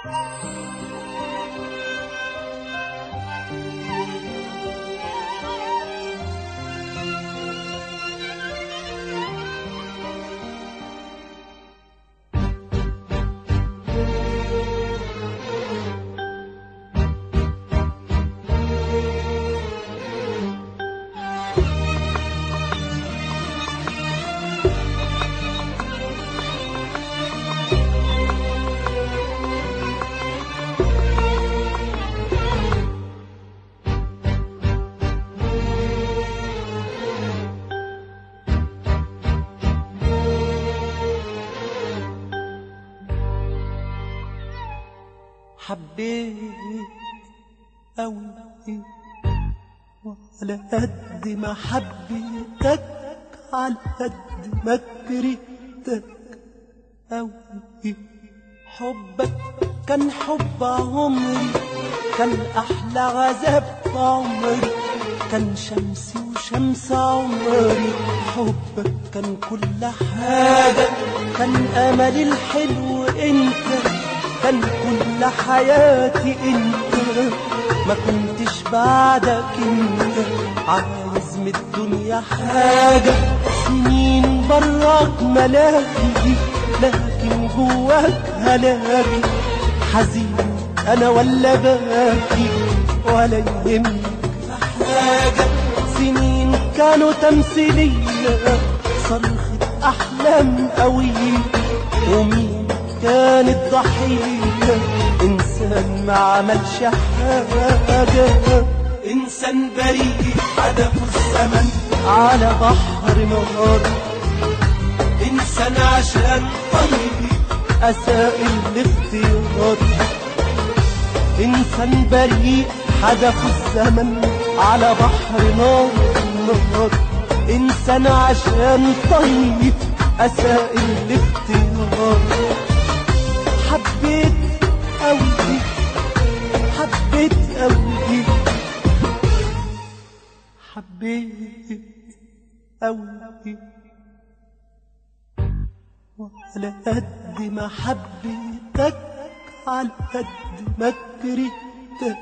حبيت أوي وعلى قد ما حبيتك على قد ما كرهتك أوي. حبك كان حب عمري، كان أحلى عذاب في عمري، كان شمسي وشمس عمري. حبك كان كل حاجة، كان أملي الحلو انت، كان كل حياتي انت. ما كنتش بعدك انت عايز من الدنيا حاجة. سنين براك ملاهي لكن جواك هلاكي. حزين انا ولا باكي ولا يهمك حاجة. سنين كانوا تمثيلية صرخة احلام قوية، ومين كانت ضحية إنسان ما عملش حاجة. إنسان بريء حدفه الزمن على بحر نهار. إنسان عشان طيب أساء الاختيار. إنسان بريء حدفه الزمن على بحر نار. إنسان عشان طيب أساء الاختيار. حبيت أوي حبيت أوي حبيت أوي، وعلى قد ما حبيتك على قد ما كرهتك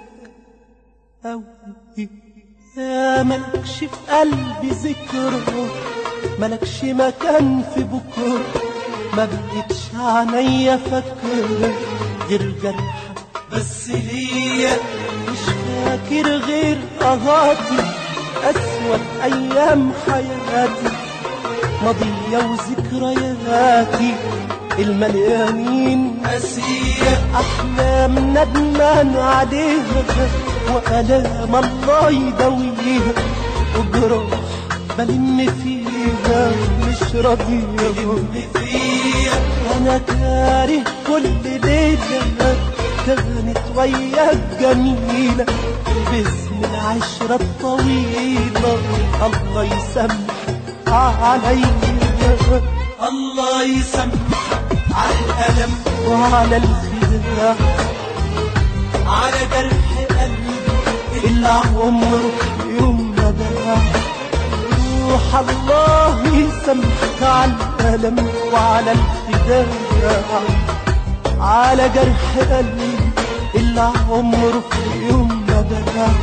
أوي. يا ملكش في قلبي ذكرى، ملكش مكان في بكرة. ما بقتش عينيا فاكرة غير جرحك بس ليا. مش فاكر غير قهاتي أسود أيام حياتي، ماضية وذكرياتي المليانين قاسية. أحلام ندمان عليها وآلام الله يداويها، وجراح بلم فيها مش راضية بلم فيها. أنا كاره كل ليلة كانت وياك جميلة باسم العشرة الطويلة. الله يسامحك عليا، الله يسامحك على الألم وعلى الخداع، على جرح قلبي اللي عمره يوم ما باع. روح الله يسامحك على الألم وعلى الخداع، على جرح قلبي اللي عمره يوم ما باع.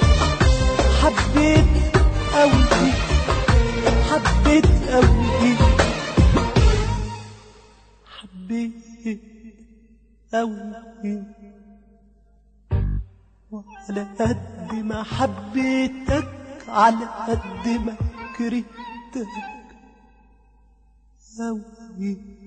حبيت أوي حبيت أوي حبيت أوي، وعلى قد ما حبيتك على قد ما كرهتك أوي.